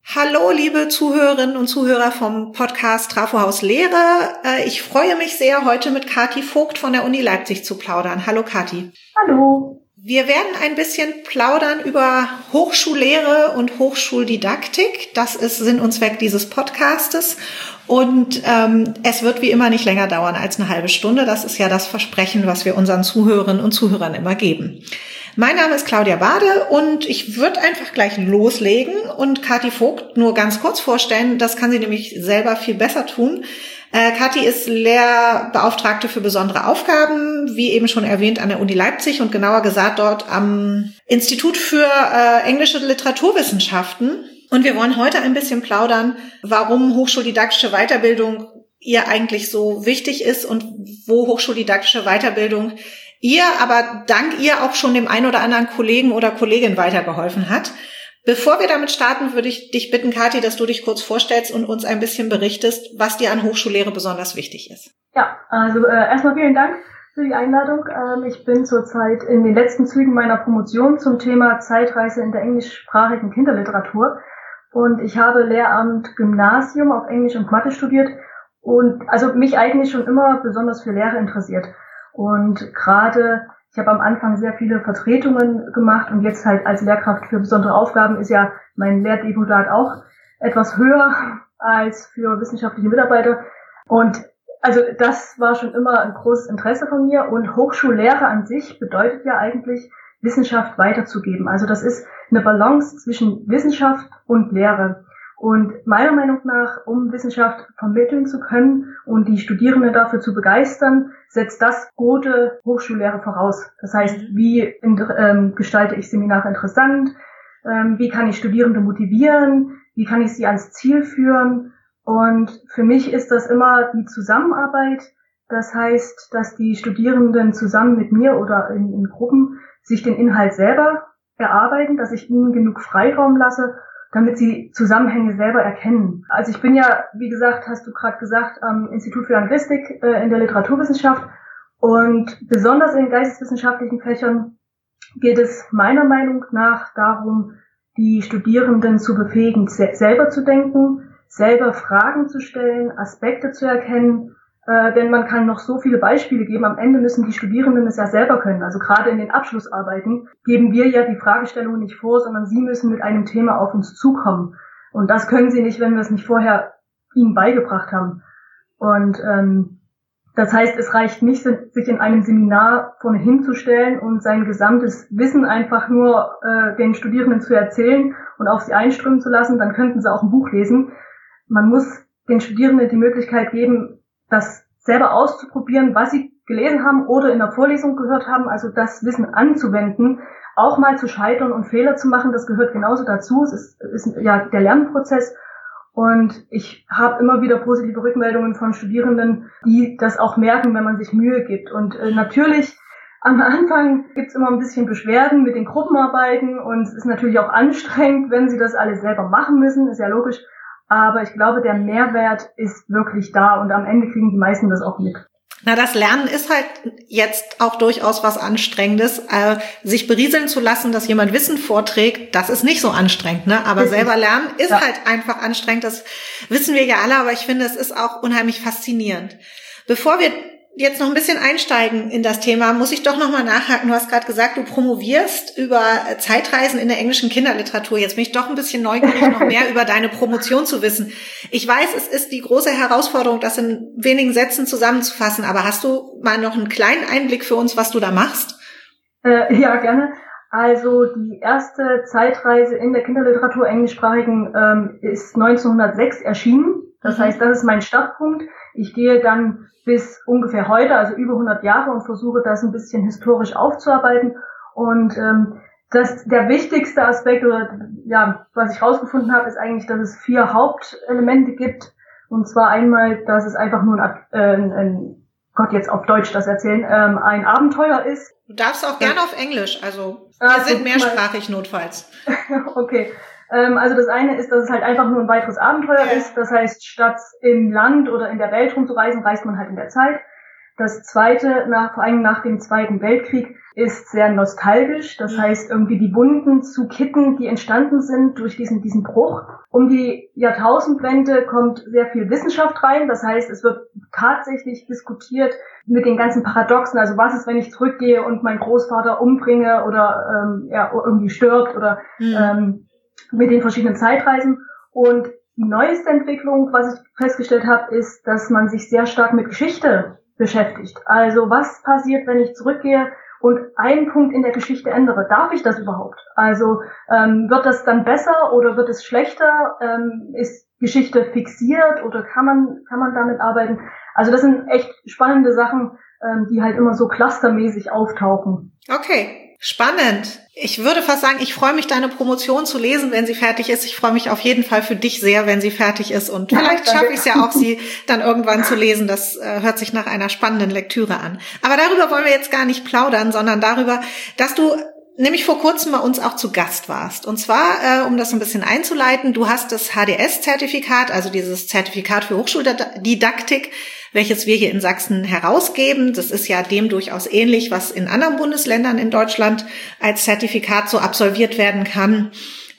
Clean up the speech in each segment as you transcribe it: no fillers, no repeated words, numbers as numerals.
Hallo, liebe Zuhörerinnen und Zuhörer vom Podcast Trafohaus Lehre. Ich freue mich sehr, heute mit Kathi Vogt von der Uni Leipzig zu plaudern. Hallo, Kathi. Hallo. Wir werden ein bisschen plaudern über Hochschullehre und Hochschuldidaktik. Das ist Sinn und Zweck dieses Podcastes. Und es wird wie immer nicht länger dauern als eine halbe Stunde. Das ist ja das Versprechen, was wir unseren Zuhörerinnen und Zuhörern immer geben. Mein Name ist Claudia Bade und ich würde einfach gleich loslegen und Kathi Vogt nur ganz kurz vorstellen. Das kann sie nämlich selber viel besser tun. Kathi ist Lehrbeauftragte für besondere Aufgaben, wie eben schon erwähnt, an der Uni Leipzig und genauer gesagt dort am Institut für englische Literaturwissenschaften. Und wir wollen heute ein bisschen plaudern, warum hochschuldidaktische Weiterbildung ihr eigentlich so wichtig ist und wo hochschuldidaktische Weiterbildung ihr, aber dank ihr auch schon dem einen oder anderen Kollegen oder Kollegin weitergeholfen hat. Bevor wir damit starten, würde ich dich bitten, Kathi, dass du dich kurz vorstellst und uns ein bisschen berichtest, was dir an Hochschullehre besonders wichtig ist. Ja, also erstmal vielen Dank für die Einladung. Ich bin zurzeit in den letzten Zügen meiner Promotion zum Thema Zeitreise in der englischsprachigen Kinderliteratur und ich habe Lehramt Gymnasium auf Englisch und Mathe studiert und also mich eigentlich schon immer besonders für Lehre interessiert. Und gerade, ich habe am Anfang sehr viele Vertretungen gemacht und jetzt halt als Lehrkraft für besondere Aufgaben ist ja mein Lehrdeputat auch etwas höher als für wissenschaftliche Mitarbeiter. Und also das war schon immer ein großes Interesse von mir und Hochschullehre an sich bedeutet ja eigentlich, Wissenschaft weiterzugeben. Also das ist eine Balance zwischen Wissenschaft und Lehre. Und meiner Meinung nach, um Wissenschaft vermitteln zu können und die Studierenden dafür zu begeistern, setzt das gute Hochschullehre voraus. Das heißt, wie gestalte ich Seminare interessant, wie kann ich Studierende motivieren, wie kann ich sie ans Ziel führen. Und für mich ist das immer die Zusammenarbeit. Das heißt, dass die Studierenden zusammen mit mir oder in Gruppen sich den Inhalt selber erarbeiten, dass ich ihnen genug Freiraum lasse, damit sie Zusammenhänge selber erkennen. Also ich bin ja, wie gesagt, hast du gerade gesagt, am Institut für Anglistik in der Literaturwissenschaft und besonders in geisteswissenschaftlichen Fächern geht es meiner Meinung nach darum, die Studierenden zu befähigen, selber zu denken, selber Fragen zu stellen, Aspekte zu erkennen, denn man kann noch so viele Beispiele geben. Am Ende müssen die Studierenden es ja selber können. Also gerade in den Abschlussarbeiten geben wir ja die Fragestellungen nicht vor, sondern sie müssen mit einem Thema auf uns zukommen. Und das können sie nicht, wenn wir es nicht vorher ihnen beigebracht haben. Und das heißt, es reicht nicht, sich in einem Seminar vorne hinzustellen und sein gesamtes Wissen einfach nur den Studierenden zu erzählen und auf sie einströmen zu lassen. Dann könnten sie auch ein Buch lesen. Man muss den Studierenden die Möglichkeit geben, das selber auszuprobieren, was sie gelesen haben oder in der Vorlesung gehört haben, also das Wissen anzuwenden, auch mal zu scheitern und Fehler zu machen, das gehört genauso dazu. Es ist ja der Lernprozess und ich habe immer wieder positive Rückmeldungen von Studierenden, die das auch merken, wenn man sich Mühe gibt. Und natürlich am Anfang gibt's immer ein bisschen Beschwerden mit den Gruppenarbeiten und es ist natürlich auch anstrengend, wenn sie das alles selber machen müssen, ist ja logisch. Aber ich glaube, der Mehrwert ist wirklich da und am Ende kriegen die meisten das auch mit. Na, das Lernen ist halt jetzt auch durchaus was Anstrengendes. Sich berieseln zu lassen, dass jemand Wissen vorträgt, das ist nicht so anstrengend, ne? Aber selber lernen ist halt einfach anstrengend. Das wissen wir ja alle, aber ich finde, es ist auch unheimlich faszinierend. Bevor wir jetzt noch ein bisschen einsteigen in das Thema, muss ich doch nochmal nachhaken. Du hast gerade gesagt, du promovierst über Zeitreisen in der englischen Kinderliteratur. Jetzt bin ich doch ein bisschen neugierig, noch mehr über deine Promotion zu wissen. Ich weiß, es ist die große Herausforderung, das in wenigen Sätzen zusammenzufassen, aber hast du mal noch einen kleinen Einblick für uns, was du da machst? Ja, gerne. Also die erste Zeitreise in der Kinderliteratur englischsprachigen ist 1906 erschienen. Das heißt, das ist mein Startpunkt. Ich gehe dann bis ungefähr heute, also über 100 Jahre und versuche das ein bisschen historisch aufzuarbeiten. Und der wichtigste Aspekt oder ja, was ich rausgefunden habe, ist eigentlich, dass es 4 Hauptelemente gibt. Und zwar einmal, dass es einfach nur Gott, jetzt auf Deutsch das erzählen, ein Abenteuer ist. Du darfst auch gerne auf Englisch, also wir sind mehrsprachig notfalls. Okay. Also das eine ist, dass es halt einfach nur ein weiteres Abenteuer ist. Das heißt, statt im Land oder in der Welt rumzureisen, reist man halt in der Zeit. Das zweite, vor allem nach dem Zweiten Weltkrieg, ist sehr nostalgisch. Das heißt, irgendwie die Wunden zu kitten, die entstanden sind durch diesen Bruch. Um die Jahrtausendwende kommt sehr viel Wissenschaft rein. Das heißt, es wird tatsächlich diskutiert mit den ganzen Paradoxen. Also was ist, wenn ich zurückgehe und meinen Großvater umbringe oder irgendwie stirbt oder mit den verschiedenen Zeitreisen. Und die neueste Entwicklung, was ich festgestellt habe, ist, dass man sich sehr stark mit Geschichte beschäftigt. Also was passiert, wenn ich zurückgehe und einen Punkt in der Geschichte ändere? Darf ich das überhaupt? Also wird das dann besser oder wird es schlechter? Ist Geschichte fixiert oder kann man damit arbeiten? Also das sind echt spannende Sachen, die halt immer so clustermäßig auftauchen. Okay, spannend. Ich würde fast sagen, ich freue mich, deine Promotion zu lesen, wenn sie fertig ist. Ich freue mich auf jeden Fall für dich sehr, wenn sie fertig ist. Und vielleicht schaffe ich es ja auch, sie dann irgendwann zu lesen. Das hört sich nach einer spannenden Lektüre an. Aber darüber wollen wir jetzt gar nicht plaudern, sondern darüber, dass du nämlich vor kurzem bei uns auch zu Gast warst. Und zwar, um das ein bisschen einzuleiten, du hast das HDS-Zertifikat, also dieses Zertifikat für Hochschuldidaktik, welches wir hier in Sachsen herausgeben. Das ist ja dem durchaus ähnlich, was in anderen Bundesländern in Deutschland als Zertifikat so absolviert werden kann.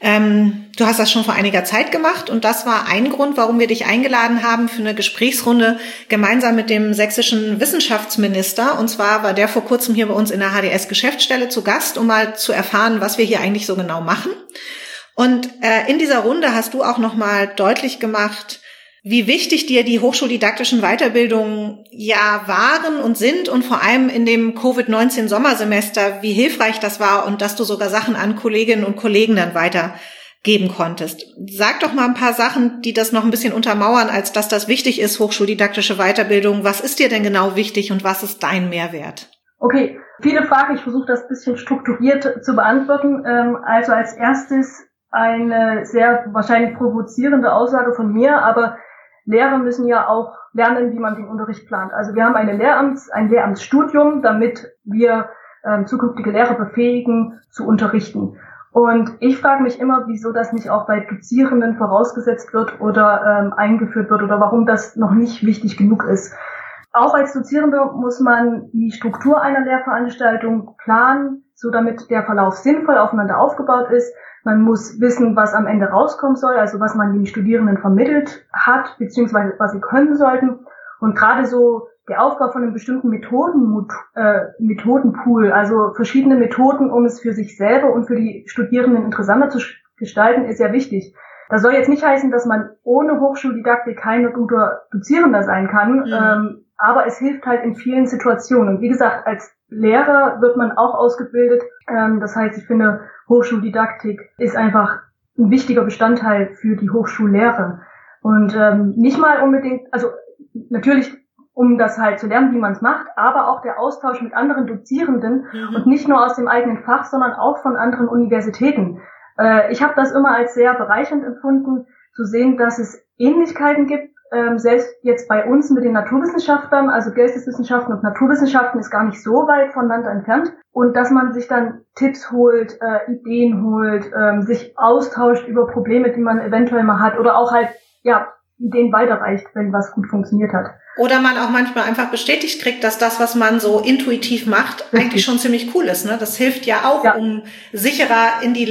Du hast das schon vor einiger Zeit gemacht und das war ein Grund, warum wir dich eingeladen haben für eine Gesprächsrunde gemeinsam mit dem sächsischen Wissenschaftsminister. Und zwar war der vor kurzem hier bei uns in der HDS-Geschäftsstelle zu Gast, um mal zu erfahren, was wir hier eigentlich so genau machen. Und in dieser Runde hast du auch nochmal deutlich gemacht, wie wichtig dir die hochschuldidaktischen Weiterbildungen ja waren und sind und vor allem in dem Covid-19-Sommersemester, wie hilfreich das war und dass du sogar Sachen an Kolleginnen und Kollegen dann weitergeben konntest. Sag doch mal ein paar Sachen, die das noch ein bisschen untermauern, als dass das wichtig ist, hochschuldidaktische Weiterbildung. Was ist dir denn genau wichtig und was ist dein Mehrwert? Okay, viele Fragen. Ich versuche das ein bisschen strukturiert zu beantworten. Also als erstes eine sehr wahrscheinlich provozierende Aussage von mir, aber Lehrer müssen ja auch lernen, wie man den Unterricht plant. Also wir haben ein Lehramtsstudium, damit wir zukünftige Lehrer befähigen, zu unterrichten. Und ich frage mich immer, wieso das nicht auch bei Dozierenden vorausgesetzt wird oder eingeführt wird oder warum das noch nicht wichtig genug ist. Auch als Dozierender muss man die Struktur einer Lehrveranstaltung planen, so damit der Verlauf sinnvoll aufeinander aufgebaut ist. Man muss wissen, was am Ende rauskommen soll, also was man den Studierenden vermittelt hat, beziehungsweise was sie können sollten. Und gerade so der Aufbau von einem bestimmten Methodenpool, also verschiedene Methoden, um es für sich selber und für die Studierenden interessanter zu gestalten, ist sehr wichtig. Das soll jetzt nicht heißen, dass man ohne Hochschuldidaktik kein guter Dozierender sein kann, aber es hilft halt in vielen Situationen. Und wie gesagt, als Lehrer wird man auch ausgebildet. Das heißt, ich finde, Hochschuldidaktik ist einfach ein wichtiger Bestandteil für die Hochschullehre. Und nicht mal unbedingt, also natürlich, um das halt zu lernen, wie man es macht, aber auch der Austausch mit anderen Dozierenden und nicht nur aus dem eigenen Fach, sondern auch von anderen Universitäten. Ich habe das immer als sehr bereichernd empfunden, zu sehen, dass es Ähnlichkeiten gibt, selbst jetzt bei uns mit den Naturwissenschaftlern, also Geisteswissenschaften und Naturwissenschaften ist gar nicht so weit voneinander entfernt. Und dass man sich dann Tipps holt, Ideen holt, sich austauscht über Probleme, die man eventuell mal hat oder auch halt, Ideen weiterreicht, wenn was gut funktioniert hat. Oder man auch manchmal einfach bestätigt kriegt, dass das, was man so intuitiv macht, eigentlich schon ziemlich cool ist. Ne? Das hilft ja auch, um sicherer in die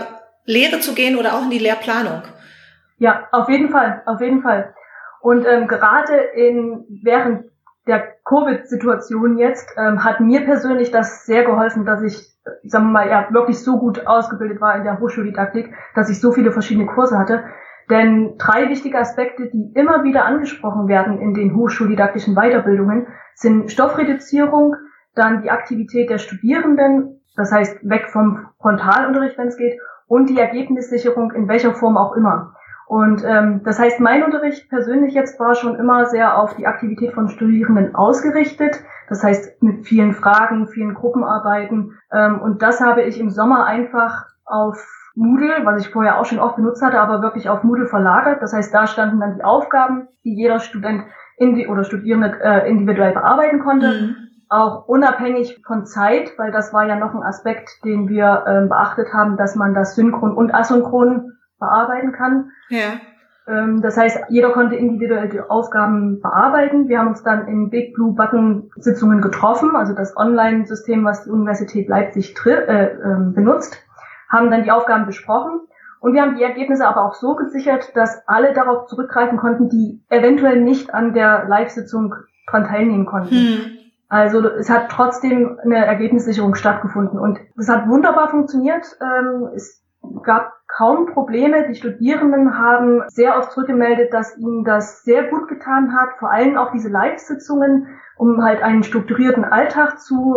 Lehre zu gehen oder auch in die Lehrplanung. Ja, auf jeden Fall, auf jeden Fall. Und gerade während der Covid-Situation jetzt hat mir persönlich das sehr geholfen, dass ich, sagen wir mal, wirklich so gut ausgebildet war in der Hochschuldidaktik, dass ich so viele verschiedene Kurse hatte. Denn 3 wichtige Aspekte, die immer wieder angesprochen werden in den hochschuldidaktischen Weiterbildungen, sind Stoffreduzierung, dann die Aktivität der Studierenden, das heißt weg vom Frontalunterricht, wenn es geht, und die Ergebnissicherung in welcher Form auch immer. Und das heißt, mein Unterricht persönlich jetzt war schon immer sehr auf die Aktivität von Studierenden ausgerichtet. Das heißt, mit vielen Fragen, vielen Gruppenarbeiten. Und das habe ich im Sommer einfach auf Moodle, was ich vorher auch schon oft benutzt hatte, aber wirklich auf Moodle verlagert. Das heißt, da standen dann die Aufgaben, die jeder Student oder Studierende individuell bearbeiten konnte. Auch unabhängig von Zeit, weil das war ja noch ein Aspekt, den wir beachtet haben, dass man das synchron und asynchron bearbeiten kann. Ja. Das heißt, jeder konnte individuell die Aufgaben bearbeiten. Wir haben uns dann in Big Blue Button Sitzungen getroffen, also das Online-System, was die Universität Leipzig benutzt, haben dann die Aufgaben besprochen. Und wir haben die Ergebnisse aber auch so gesichert, dass alle darauf zurückgreifen konnten, die eventuell nicht an der Live-Sitzung dran teilnehmen konnten. Also es hat trotzdem eine Ergebnissicherung stattgefunden und es hat wunderbar funktioniert. Es gab kaum Probleme. Die Studierenden haben sehr oft zurückgemeldet, dass ihnen das sehr gut getan hat, vor allem auch diese Live-Sitzungen, um halt einen strukturierten Alltag zu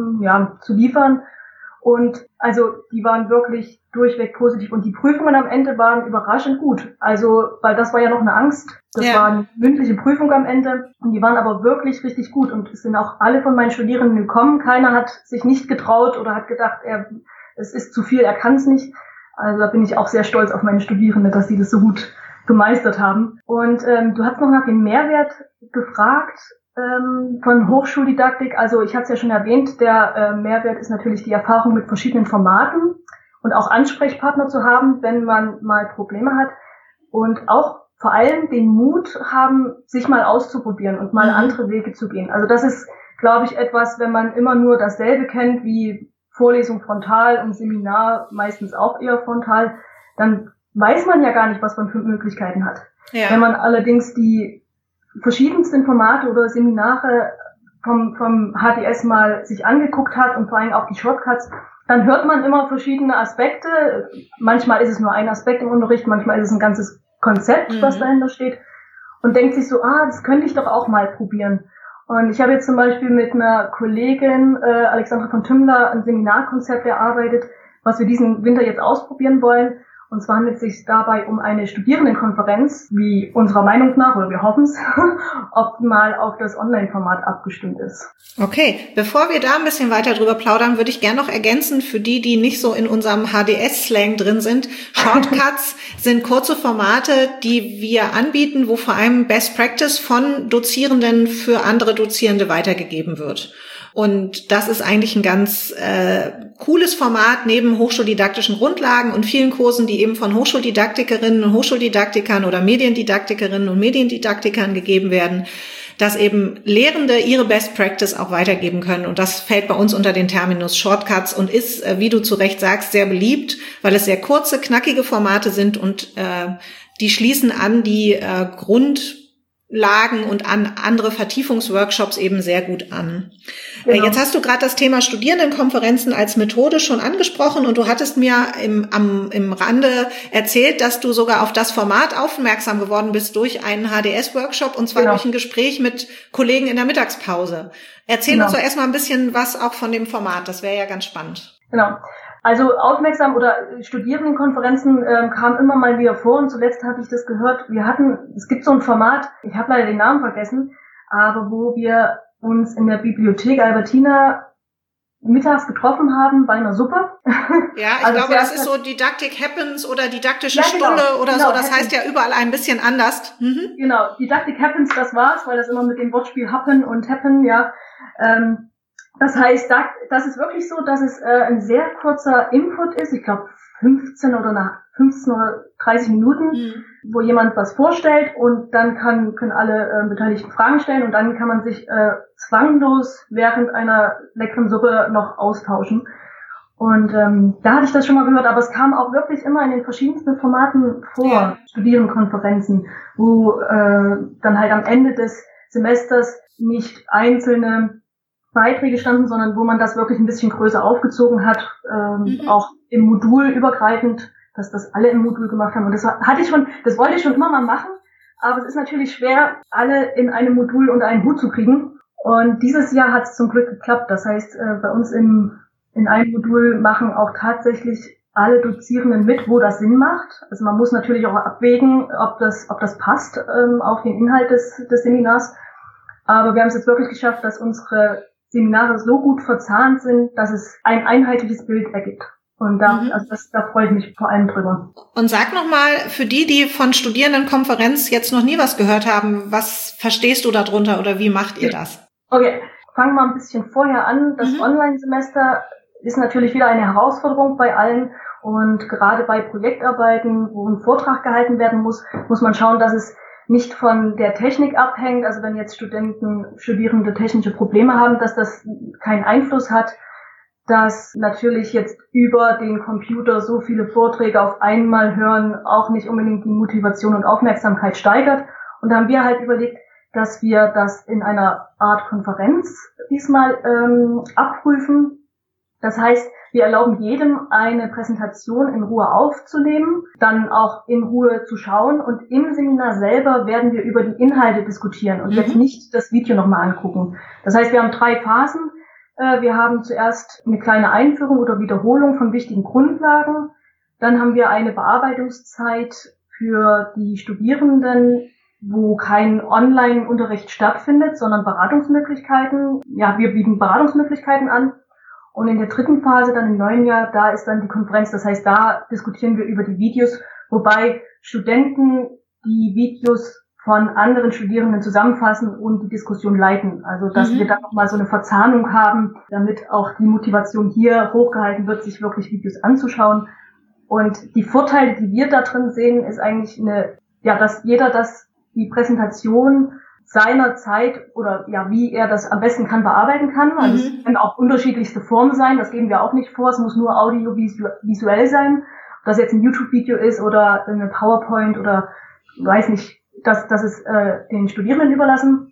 liefern. Und also die waren wirklich durchweg positiv und die Prüfungen am Ende waren überraschend gut. Also, weil das war ja noch eine Angst. Das war eine mündliche Prüfung am Ende und die waren aber wirklich richtig gut und es sind auch alle von meinen Studierenden gekommen. Keiner hat sich nicht getraut oder hat gedacht, es ist zu viel, er kann es nicht. Also da bin ich auch sehr stolz auf meine Studierenden, dass sie das so gut gemeistert haben. Und du hast noch nach dem Mehrwert gefragt von Hochschuldidaktik. Also ich hatte es ja schon erwähnt, der Mehrwert ist natürlich die Erfahrung mit verschiedenen Formaten und auch Ansprechpartner zu haben, wenn man mal Probleme hat. Und auch vor allem den Mut haben, sich mal auszuprobieren und mal andere Wege zu gehen. Also das ist, glaube ich, etwas, wenn man immer nur dasselbe kennt wie Vorlesung frontal und Seminar meistens auch eher frontal, dann weiß man ja gar nicht, was man für Möglichkeiten hat. Ja. Wenn man allerdings die verschiedensten Formate oder Seminare vom HDS mal sich angeguckt hat und vor allem auch die Shortcuts, dann hört man immer verschiedene Aspekte. Manchmal ist es nur ein Aspekt im Unterricht, manchmal ist es ein ganzes Konzept, was dahinter steht und denkt sich so, das könnte ich doch auch mal probieren. Und ich habe jetzt zum Beispiel mit einer Kollegin, Alexandra von Tümmler, ein Seminarkonzept erarbeitet, was wir diesen Winter jetzt ausprobieren wollen. Und zwar handelt es sich dabei um eine Studierendenkonferenz, wie unserer Meinung nach, oder wir hoffen es, optimal auf das Online-Format abgestimmt ist. Okay, bevor wir da ein bisschen weiter drüber plaudern, würde ich gerne noch ergänzen, für die, die nicht so in unserem HDS-Slang drin sind. Shortcuts sind kurze Formate, die wir anbieten, wo vor allem Best Practice von Dozierenden für andere Dozierende weitergegeben wird. Und das ist eigentlich ein ganz cooles Format neben hochschuldidaktischen Grundlagen und vielen Kursen, die eben von Hochschuldidaktikerinnen und Hochschuldidaktikern oder Mediendidaktikerinnen und Mediendidaktikern gegeben werden, dass eben Lehrende ihre Best Practice auch weitergeben können. Und das fällt bei uns unter den Terminus Shortcuts und ist, wie du zu Recht sagst, sehr beliebt, weil es sehr kurze, knackige Formate sind und die schließen an die Grundlagen und an andere Vertiefungsworkshops eben sehr gut an. Genau. Jetzt hast du gerade das Thema Studierendenkonferenzen als Methode schon angesprochen und du hattest mir im Rande erzählt, dass du sogar auf das Format aufmerksam geworden bist durch einen HDS-Workshop und zwar durch ein Gespräch mit Kollegen in der Mittagspause. Erzähl uns doch erstmal ein bisschen was auch von dem Format, das wäre ja ganz spannend. Genau. Also aufmerksam oder Studierendenkonferenzen kamen immer mal wieder vor und zuletzt hatte ich das gehört. Es gibt so ein Format, ich habe leider den Namen vergessen, aber wo wir uns in der Bibliothek Albertina mittags getroffen haben bei einer Suppe. Ja, ich glaube, das ist so Didactic Happens oder didaktische Stunde oder so. Das heißt ja überall ein bisschen anders. Genau, Didactic Happens, das war's, weil das immer mit dem Wortspiel Happen und Happen, ja. Das heißt, das ist wirklich so, dass es ein sehr kurzer Input ist, ich glaube 15 oder 30 Minuten, wo jemand was vorstellt und dann können alle Beteiligten Fragen stellen und dann kann man sich zwanglos während einer leckeren Suppe noch austauschen. Und da hatte ich das schon mal gehört, aber es kam auch wirklich immer in den verschiedensten Formaten vor, Studierendenkonferenzen, wo dann halt am Ende des Semesters nicht einzelne Beiträge standen, sondern wo man das wirklich ein bisschen größer aufgezogen hat, auch im Modul übergreifend, dass das alle im Modul gemacht haben. Und das wollte ich schon immer mal machen, aber es ist natürlich schwer, alle in einem Modul unter einen Hut zu kriegen. Und dieses Jahr hat es zum Glück geklappt. Das heißt, bei uns in einem Modul machen auch tatsächlich alle Dozierenden mit, wo das Sinn macht. Also man muss natürlich auch abwägen, ob das passt auf den Inhalt des Seminars. Aber wir haben es jetzt wirklich geschafft, dass unsere Seminare so gut verzahnt sind, dass es ein einheitliches Bild ergibt. Und da freue ich mich vor allem drüber. Und sag nochmal, für die von Studierendenkonferenz jetzt noch nie was gehört haben, was verstehst du darunter oder wie macht ihr das? Okay, fangen wir ein bisschen vorher an. Das Online-Semester ist natürlich wieder eine Herausforderung bei allen Und gerade bei Projektarbeiten, wo ein Vortrag gehalten werden muss, muss man schauen, dass es nicht von der Technik abhängt. Also wenn jetzt Studierende technische Probleme haben, dass das keinen Einfluss hat, dass natürlich jetzt über den Computer so viele Vorträge auf einmal hören auch nicht unbedingt die Motivation und Aufmerksamkeit steigert. Und da haben wir halt überlegt, dass wir das in einer Art Konferenz diesmal abprüfen. Das heißt, wir erlauben jedem eine Präsentation in Ruhe aufzunehmen, dann auch in Ruhe zu schauen, und im Seminar selber werden wir über die Inhalte diskutieren und jetzt nicht das Video nochmal angucken. Das heißt, wir haben 3 Phasen. Wir haben zuerst eine kleine Einführung oder Wiederholung von wichtigen Grundlagen. Dann haben wir eine Bearbeitungszeit für die Studierenden, wo kein Online-Unterricht stattfindet, sondern Beratungsmöglichkeiten. Ja, wir bieten Beratungsmöglichkeiten an. Und in der 3. Phase, dann im neuen Jahr, da ist dann die Konferenz. Das heißt, da diskutieren wir über die Videos, wobei Studenten die Videos von anderen Studierenden zusammenfassen und die Diskussion leiten. Also, dass wir dann nochmal so eine Verzahnung haben, damit auch die Motivation hier hochgehalten wird, sich wirklich Videos anzuschauen. Und die Vorteile, die wir da drin sehen, ist eigentlich dass jeder die Präsentation seiner Zeit oder ja, wie er das am besten bearbeiten kann. Also es können auch unterschiedlichste Formen sein, das geben wir auch nicht vor, es muss nur audiovisuell sein. Ob das jetzt ein YouTube-Video ist oder eine PowerPoint oder weiß nicht, das ist den Studierenden überlassen.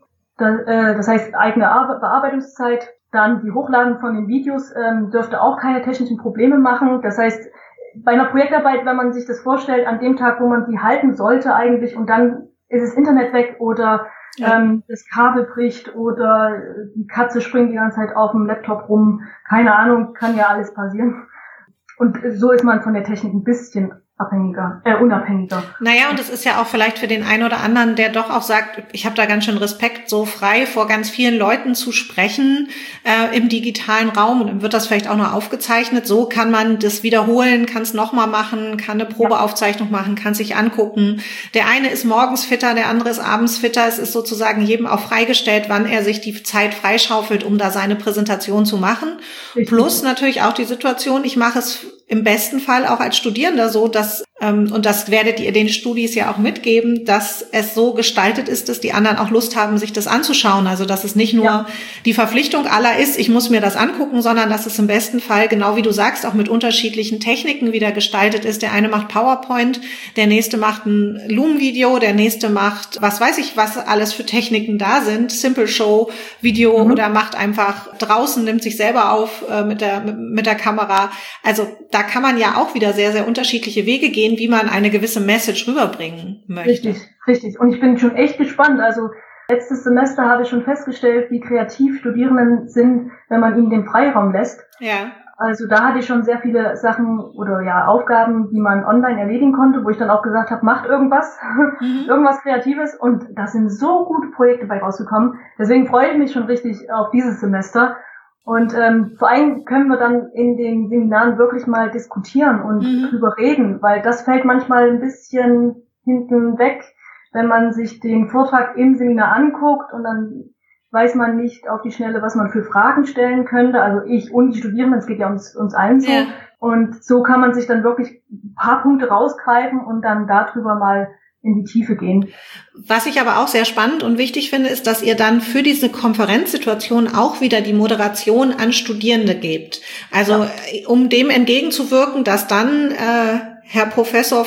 Das heißt eigene Bearbeitungszeit. Dann die Hochladen von den Videos dürfte auch keine technischen Probleme machen. Das heißt, bei einer Projektarbeit, wenn man sich das vorstellt, an dem Tag, wo man die halten sollte eigentlich, und dann ist das Internet weg oder das Kabel bricht oder die Katze springt die ganze Zeit auf dem Laptop rum. Keine Ahnung, kann ja alles passieren. Und so ist man von der Technik ein bisschen unabhängiger. Naja, und es ist ja auch vielleicht für den einen oder anderen, der doch auch sagt, ich habe da ganz schön Respekt, so frei vor ganz vielen Leuten zu sprechen im digitalen Raum, und dann wird das vielleicht auch noch aufgezeichnet. So kann man das wiederholen, kann es nochmal machen, kann eine Probeaufzeichnung machen, kann sich angucken. Der eine ist morgens fitter, der andere ist abends fitter. Es ist sozusagen jedem auch freigestellt, wann er sich die Zeit freischaufelt, um da seine Präsentation zu machen. Richtig. Plus natürlich auch die Situation, ich mache es im besten Fall auch als Studierender so, dass, und das werdet ihr den Studis ja auch mitgeben, dass es so gestaltet ist, dass die anderen auch Lust haben, sich das anzuschauen. Also, dass es nicht nur die Verpflichtung aller ist, ich muss mir das angucken, sondern dass es im besten Fall, genau wie du sagst, auch mit unterschiedlichen Techniken wieder gestaltet ist. Der eine macht PowerPoint, der nächste macht ein Loom-Video, der nächste macht, was weiß ich, was alles für Techniken da sind, Simple Show, Video, oder macht einfach draußen, nimmt sich selber auf mit der Kamera. Also, da kann man ja auch wieder sehr, sehr unterschiedliche Wege gehen, wie man eine gewisse Message rüberbringen möchte. Richtig. Und ich bin schon echt gespannt. Also letztes Semester habe ich schon festgestellt, wie kreativ Studierenden sind, wenn man ihnen den Freiraum lässt. Ja. Also da hatte ich schon sehr viele Sachen oder Aufgaben, die man online erledigen konnte, wo ich dann auch gesagt habe, macht irgendwas, irgendwas Kreatives. Und da sind so gute Projekte bei rausgekommen. Deswegen freue ich mich schon richtig auf dieses Semester. Und vor allem können wir dann in den Seminaren wirklich mal diskutieren und drüber reden, weil das fällt manchmal ein bisschen hinten weg, wenn man sich den Vortrag im Seminar anguckt und dann weiß man nicht auf die Schnelle, was man für Fragen stellen könnte. Also ich und die Studierenden, es geht ja uns allen so. Ja. Und so kann man sich dann wirklich ein paar Punkte rausgreifen und dann darüber mal in die Tiefe gehen. Was ich aber auch sehr spannend und wichtig finde, ist, dass ihr dann für diese Konferenzsituation auch wieder die Moderation an Studierende gebt. Also um dem entgegenzuwirken, dass dann Herr Professor,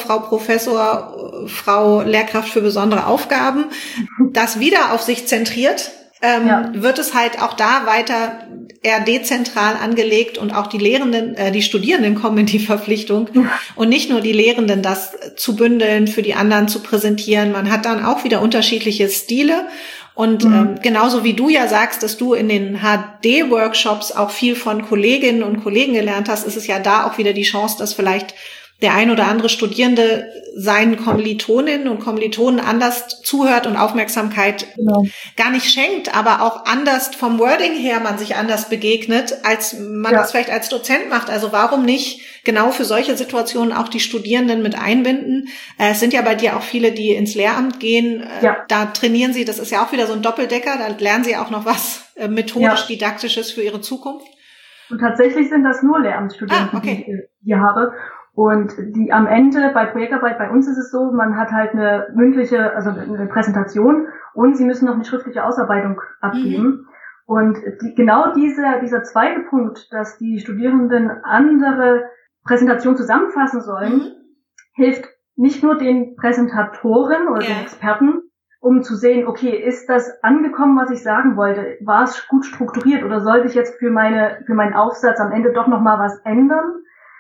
Frau Lehrkraft für besondere Aufgaben das wieder auf sich zentriert, wird es halt auch da weiter eher dezentral angelegt und auch die Studierenden kommen in die Verpflichtung und nicht nur die Lehrenden, das zu bündeln, für die anderen zu präsentieren. Man hat dann auch wieder unterschiedliche Stile und genauso wie du ja sagst, dass du in den HD-Workshops auch viel von Kolleginnen und Kollegen gelernt hast, ist es ja da auch wieder die Chance, dass vielleicht der ein oder andere Studierende seinen Kommilitoninnen und Kommilitonen anders zuhört und Aufmerksamkeit gar nicht schenkt, aber auch anders vom Wording her man sich anders begegnet, als man das vielleicht als Dozent macht. Also warum nicht genau für solche Situationen auch die Studierenden mit einbinden? Es sind ja bei dir auch viele, die ins Lehramt gehen. Da trainieren sie, das ist ja auch wieder so ein Doppeldecker, da lernen sie auch noch was methodisch-didaktisches für ihre Zukunft. Und tatsächlich sind das nur Lehramtsstudenten, die ich hier habe. Und die am Ende bei Projektarbeit, bei uns ist es so, man hat halt eine mündliche, also eine Präsentation und sie müssen noch eine schriftliche Ausarbeitung abgeben. Und genau dieser zweite Punkt, dass die Studierenden andere Präsentationen zusammenfassen sollen, hilft nicht nur den Präsentatoren oder den Experten, um zu sehen, okay, ist das angekommen, was ich sagen wollte? War es gut strukturiert oder sollte ich jetzt für meinen Aufsatz am Ende doch nochmal was ändern?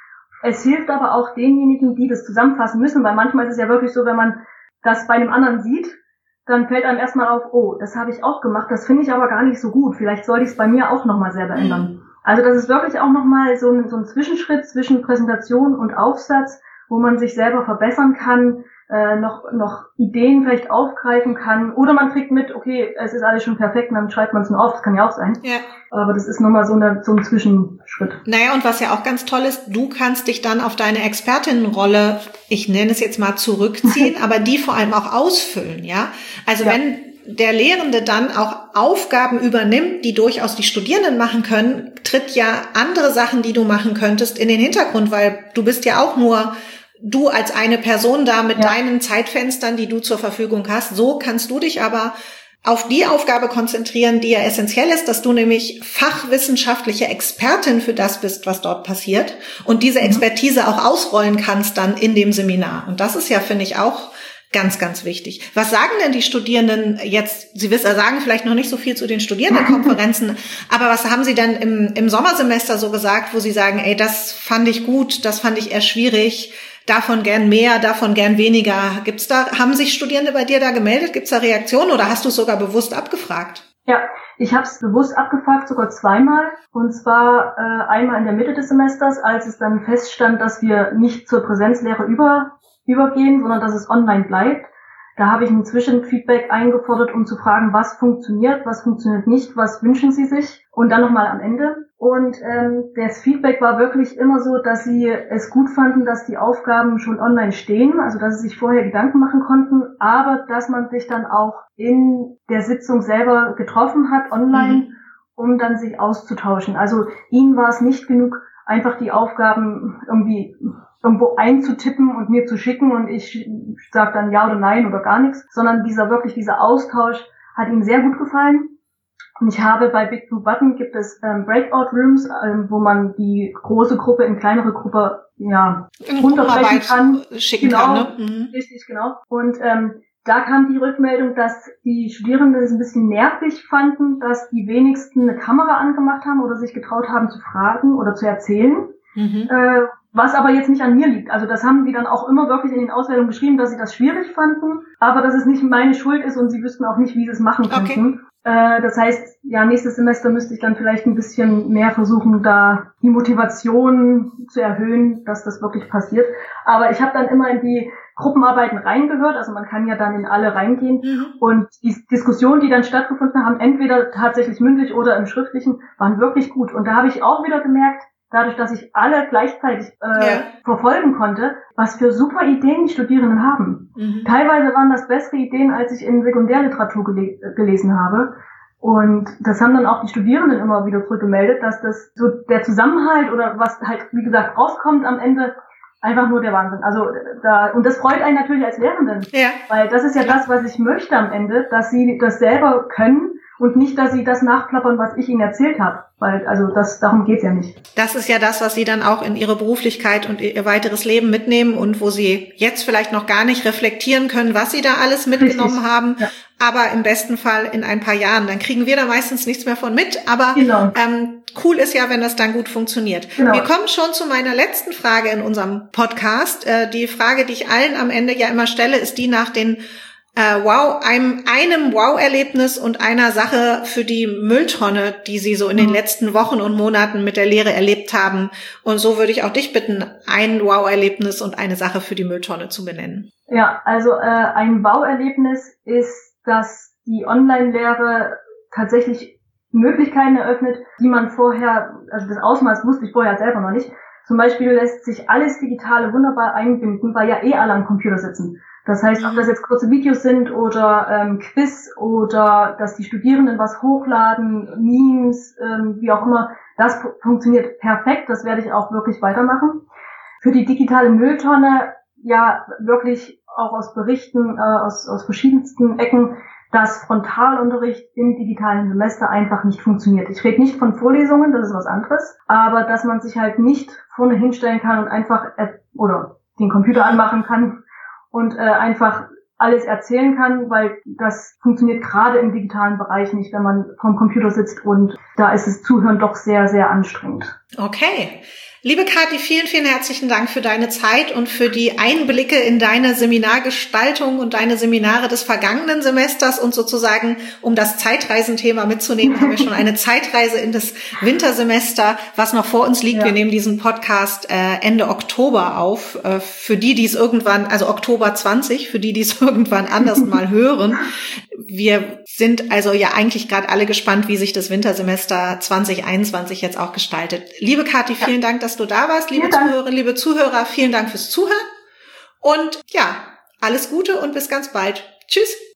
Es hilft aber auch denjenigen, die das zusammenfassen müssen, weil manchmal ist es ja wirklich so, wenn man das bei einem anderen sieht, dann fällt einem erstmal auf, oh, das habe ich auch gemacht, das finde ich aber gar nicht so gut, vielleicht sollte ich es bei mir auch nochmal selber ändern. Also das ist wirklich auch nochmal so ein Zwischenschritt zwischen Präsentation und Aufsatz, wo man sich selber verbessern kann, noch Ideen vielleicht aufgreifen kann. Oder man kriegt mit, okay, es ist alles schon perfekt und dann schreibt man es nur auf. Das kann ja auch sein. Ja. Aber das ist nochmal so ein Zwischenschritt. Naja, und was ja auch ganz toll ist, du kannst dich dann auf deine Expertinnenrolle, ich nenne es jetzt mal zurückziehen, aber die vor allem auch ausfüllen, ja? Also wenn der Lehrende dann auch Aufgaben übernimmt, die durchaus die Studierenden machen können, tritt ja andere Sachen, die du machen könntest, in den Hintergrund, weil du bist ja auch nur du als eine Person da mit deinen Zeitfenstern, die du zur Verfügung hast. So kannst du dich aber auf die Aufgabe konzentrieren, die ja essentiell ist, dass du nämlich fachwissenschaftliche Expertin für das bist, was dort passiert und diese Expertise auch ausrollen kannst dann in dem Seminar. Und das ist ja, finde ich, auch ganz, ganz wichtig. Was sagen denn die Studierenden jetzt? Sie sagen vielleicht noch nicht so viel zu den Studierendenkonferenzen, aber was haben sie denn im Sommersemester so gesagt, wo sie sagen, ey, das fand ich gut, das fand ich eher schwierig, davon gern mehr, davon gern weniger. Haben sich Studierende bei dir da gemeldet? Gibt's da Reaktionen oder hast du es sogar bewusst abgefragt? Ja, ich habe es bewusst abgefragt, sogar zweimal. Und zwar einmal in der Mitte des Semesters, als es dann feststand, dass wir nicht zur Präsenzlehre übergehen, sondern dass es online bleibt. Da habe ich ein Zwischenfeedback eingefordert, um zu fragen, was funktioniert nicht, was wünschen Sie sich? Und dann nochmal am Ende. Und das Feedback war wirklich immer so, dass sie es gut fanden, dass die Aufgaben schon online stehen, also dass sie sich vorher Gedanken machen konnten, aber dass man sich dann auch in der Sitzung selber getroffen hat, online, um dann sich auszutauschen. Also ihnen war es nicht genug, einfach die Aufgaben irgendwo einzutippen und mir zu schicken und ich sage dann ja oder nein oder gar nichts, sondern dieser Austausch hat ihnen sehr gut gefallen. Und ich habe bei Big Blue Button gibt es Breakout Rooms, wo man die große Gruppe in kleinere Gruppe runterbrechen kann. Schicken kann, ne? Richtig, genau. Und da kam die Rückmeldung, dass die Studierenden es ein bisschen nervig fanden, dass die wenigsten eine Kamera angemacht haben oder sich getraut haben zu fragen oder zu erzählen. Was aber jetzt nicht an mir liegt. Also das haben die dann auch immer wirklich in den Auswertungen geschrieben, dass sie das schwierig fanden, aber dass es nicht meine Schuld ist und sie wüssten auch nicht, wie sie es machen könnten. Das heißt, ja, nächstes Semester müsste ich dann vielleicht ein bisschen mehr versuchen, da die Motivation zu erhöhen, dass das wirklich passiert. Aber ich habe dann immer in die Gruppenarbeiten reingehört, also man kann ja dann in alle reingehen und die Diskussionen, die dann stattgefunden haben, entweder tatsächlich mündlich oder im Schriftlichen, waren wirklich gut. Und da habe ich auch wieder gemerkt, dadurch, dass ich alle gleichzeitig verfolgen konnte, was für super Ideen die Studierenden haben. Teilweise waren das bessere Ideen, als ich in Sekundärliteratur gelesen habe. Und das haben dann auch die Studierenden immer wieder zurückgemeldet, dass das so der Zusammenhalt oder was halt, wie gesagt, rauskommt am Ende, einfach nur der Wahnsinn. Also und das freut einen natürlich als Lehrenden. Ja. Weil das ist ja das, was ich möchte am Ende, dass sie das selber können und nicht, dass sie das nachplappern, was ich ihnen erzählt habe. Weil, darum geht's ja nicht. Das ist ja das, was sie dann auch in ihre Beruflichkeit und ihr weiteres Leben mitnehmen und wo sie jetzt vielleicht noch gar nicht reflektieren können, was sie da alles mitgenommen haben. Ja. Aber im besten Fall in ein paar Jahren. Dann kriegen wir da meistens nichts mehr von mit. Aber cool ist ja, wenn das dann gut funktioniert. Genau. Wir kommen schon zu meiner letzten Frage in unserem Podcast. Die Frage, die ich allen am Ende ja immer stelle, ist die nach den einem Wow-Erlebnis und einer Sache für die Mülltonne, die Sie so in den letzten Wochen und Monaten mit der Lehre erlebt haben. Und so würde ich auch dich bitten, ein Wow-Erlebnis und eine Sache für die Mülltonne zu benennen. Ja, also ein Wow-Erlebnis ist, dass die Online-Lehre tatsächlich Möglichkeiten eröffnet, die man vorher, also das Ausmaß wusste ich vorher selber noch nicht. Zum Beispiel lässt sich alles Digitale wunderbar einbinden, weil ja alle am Computer sitzen. Das heißt, ob das jetzt kurze Videos sind oder Quiz oder dass die Studierenden was hochladen, Memes, wie auch immer, das funktioniert perfekt. Das werde ich auch wirklich weitermachen. Für die digitale Mülltonne, ja, wirklich auch aus Berichten, aus verschiedensten Ecken, dass Frontalunterricht im digitalen Semester einfach nicht funktioniert. Ich rede nicht von Vorlesungen, das ist was anderes, aber dass man sich halt nicht vorne hinstellen kann und einfach oder den Computer anmachen kann und einfach alles erzählen kann, weil das funktioniert gerade im digitalen Bereich nicht, wenn man vorm Computer sitzt und da ist das Zuhören doch sehr, sehr anstrengend. Okay. Liebe Kathi, vielen, vielen herzlichen Dank für deine Zeit und für die Einblicke in deine Seminargestaltung und deine Seminare des vergangenen Semesters und sozusagen, um das Zeitreisenthema mitzunehmen, haben wir schon eine Zeitreise in das Wintersemester, was noch vor uns liegt. Ja. Wir nehmen diesen Podcast Ende Oktober auf. Für die es irgendwann, also Oktober 20, für die es irgendwann anders mal hören. Wir sind also ja eigentlich gerade alle gespannt, wie sich das Wintersemester 2021 jetzt auch gestaltet. Liebe Kathi, vielen Dank, dass du da warst. Liebe Zuhörerinnen, liebe Zuhörer, vielen Dank fürs Zuhören. Und ja, alles Gute und bis ganz bald. Tschüss.